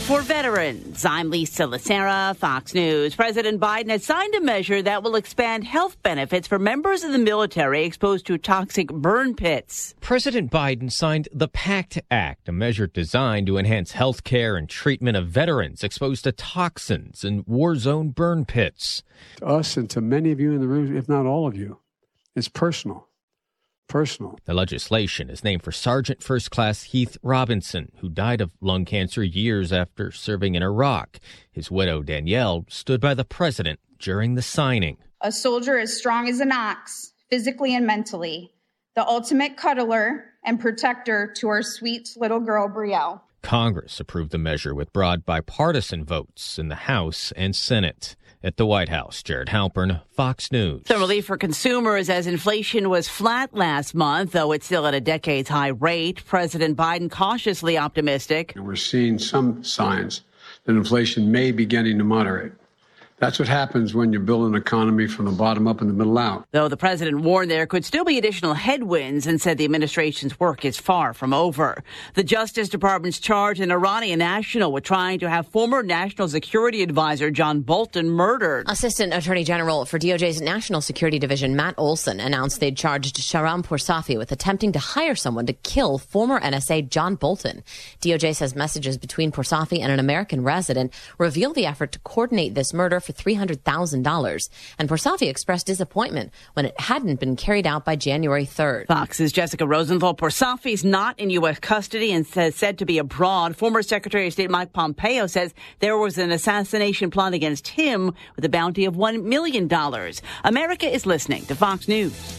For veterans, I'm Lisa Lacera, Fox News. President Biden has signed a measure that will expand health benefits for members of the military exposed to toxic burn pits. President Biden signed the PACT Act, a measure designed to enhance health care and treatment of veterans exposed to toxins in war zone burn pits. To us and to many of you in the room, if not all of you, it's personal. The legislation is named for Sergeant First Class Heath Robinson, who died of lung cancer years after serving in Iraq. His widow, Danielle, stood by the president during the signing. A soldier as strong as an ox, physically and mentally, the ultimate cuddler and protector to our sweet little girl, Brielle. Congress approved the measure with broad bipartisan votes in the House and Senate. At the White House, Jared Halpern, Fox News. Some relief for consumers as inflation was flat last month, though it's still at a decades-high rate. President Biden cautiously optimistic. We're seeing some signs that inflation may be beginning to moderate. That's what happens when you build an economy from the bottom up and the middle out. Though the president warned there could still be additional headwinds and said the administration's work is far from over. The Justice Department's charged an Iranian national with trying to have former National Security Advisor John Bolton murdered. Assistant Attorney General for DOJ's National Security Division, Matt Olson, announced they'd charged Shahram Poursafi with attempting to hire someone to kill former NSA John Bolton. DOJ says messages between Poursafi and an American resident reveal the effort to coordinate this murder for $300,000. And Poursafi expressed disappointment when it hadn't been carried out by January 3rd. Fox's Jessica Rosenthal. Poursafi is not in U.S. custody and said to be abroad. Former Secretary of State Mike Pompeo says there was an assassination plot against him with a bounty of $1 million. America is listening to Fox News.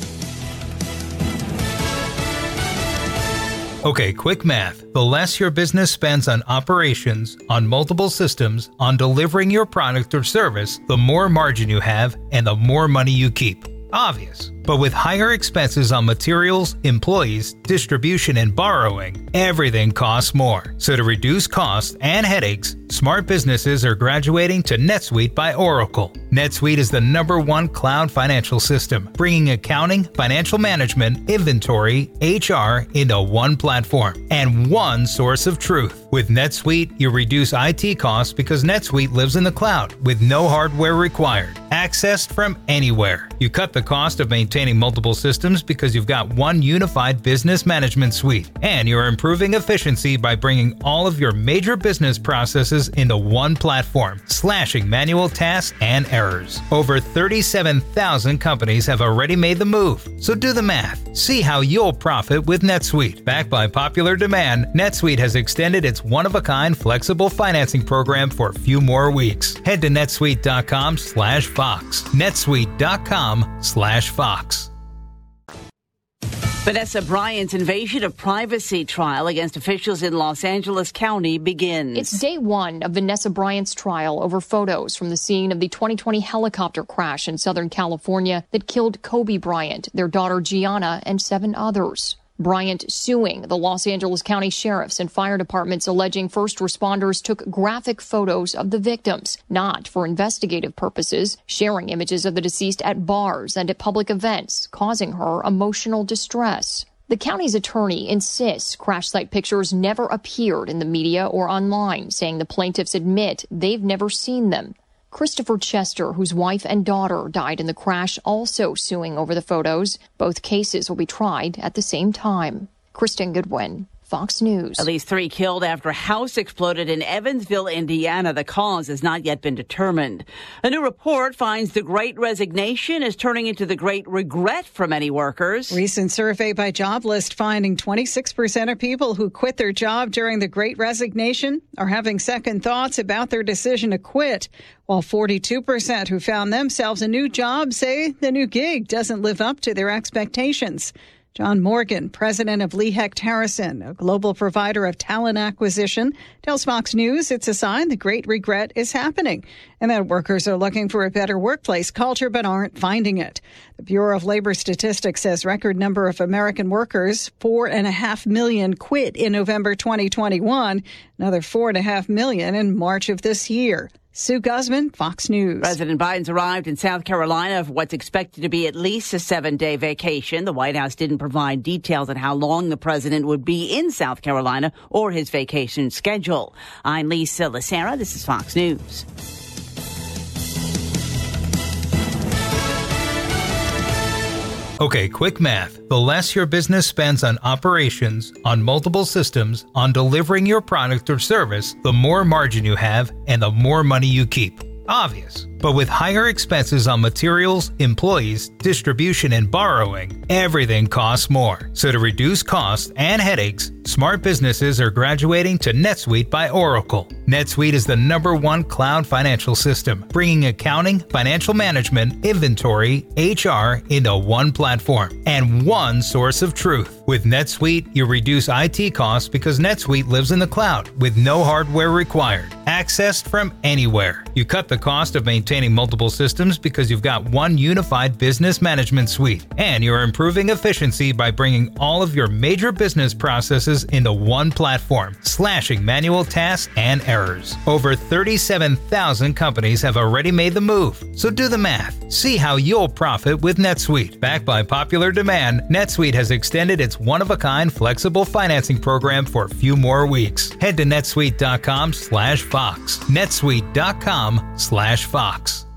Okay, quick math. The less your business spends on operations, on multiple systems, on delivering your product or service, the more margin you have and the more money you keep. Obvious. But with higher expenses on materials, employees, distribution, and borrowing, everything costs more. So to reduce costs and headaches, smart businesses are graduating to NetSuite by Oracle. NetSuite is the #1 cloud financial system, bringing accounting, financial management, inventory, HR into one platform and one source of truth. With NetSuite, you reduce IT costs because NetSuite lives in the cloud with no hardware required. Accessed from anywhere. You cut the cost of maintaining multiple systems because you've got one unified business management suite. And you're improving efficiency by bringing all of your major business processes into one platform, slashing manual tasks and errors. Over 37,000 companies have already made the move. So do the math. See how you'll profit with NetSuite. Backed by popular demand, NetSuite has extended its one-of-a-kind flexible financing program for a few more weeks. Head to netsuite.com/Fox. netsuite.com/Fox. Vanessa Bryant's invasion of privacy trial against officials in Los Angeles County begins. It's day one of Vanessa Bryant's trial over photos from the scene of the 2020 helicopter crash in Southern California that killed Kobe Bryant, their daughter Gianna, and 7 others. Bryant suing the Los Angeles County sheriffs and fire departments, alleging first responders took graphic photos of the victims, not for investigative purposes, sharing images of the deceased at bars and at public events, causing her emotional distress. The county's attorney insists crash site pictures never appeared in the media or online, saying the plaintiffs admit they've never seen them. Christopher Chester, whose wife and daughter died in the crash, also suing over the photos. Both cases will be tried at the same time. Kristen Goodwin, Fox News. At least 3 killed after a house exploded in Evansville, Indiana. The cause has not yet been determined. A new report finds the Great Resignation is turning into the Great Regret for many workers. Recent survey by JobList finding 26% of people who quit their job during the Great Resignation are having second thoughts about their decision to quit, while 42% who found themselves a new job say the new gig doesn't live up to their expectations. John Morgan, president of Lee Hecht Harrison, a global provider of talent acquisition, tells Fox News it's a sign the Great Regret is happening and that workers are looking for a better workplace culture but aren't finding it. The Bureau of Labor Statistics says record number of American workers, 4.5 million, quit in November 2021, another 4.5 million in March of this year. Sue Guzman, Fox News. President Biden's arrived in South Carolina for what's expected to be at least a 7-day vacation. The White House didn't provide details on how long the president would be in South Carolina or his vacation schedule. I'm Lisa Lacera. This is Fox News. Okay, quick math. The less your business spends on operations, on multiple systems, on delivering your product or service, the more margin you have and the more money you keep. Obvious. But with higher expenses on materials, employees, distribution, and borrowing, everything costs more. So to reduce costs and headaches, smart businesses are graduating to NetSuite by Oracle. NetSuite is the #1 cloud financial system, bringing accounting, financial management, inventory, HR into one platform and one source of truth. With NetSuite, you reduce IT costs because NetSuite lives in the cloud with no hardware required, accessed from anywhere. You cut the cost of maintaining multiple systems because you've got one unified business management suite, and you're improving efficiency by bringing all of your major business processes into one platform, slashing manual tasks and errors. Over 37,000 companies have already made the move, so do the math. See how you'll profit with NetSuite. Backed by popular demand, NetSuite has extended its one-of-a-kind flexible financing program for a few more weeks. Head to netsuite.com/Fox. netsuite.com/Fox.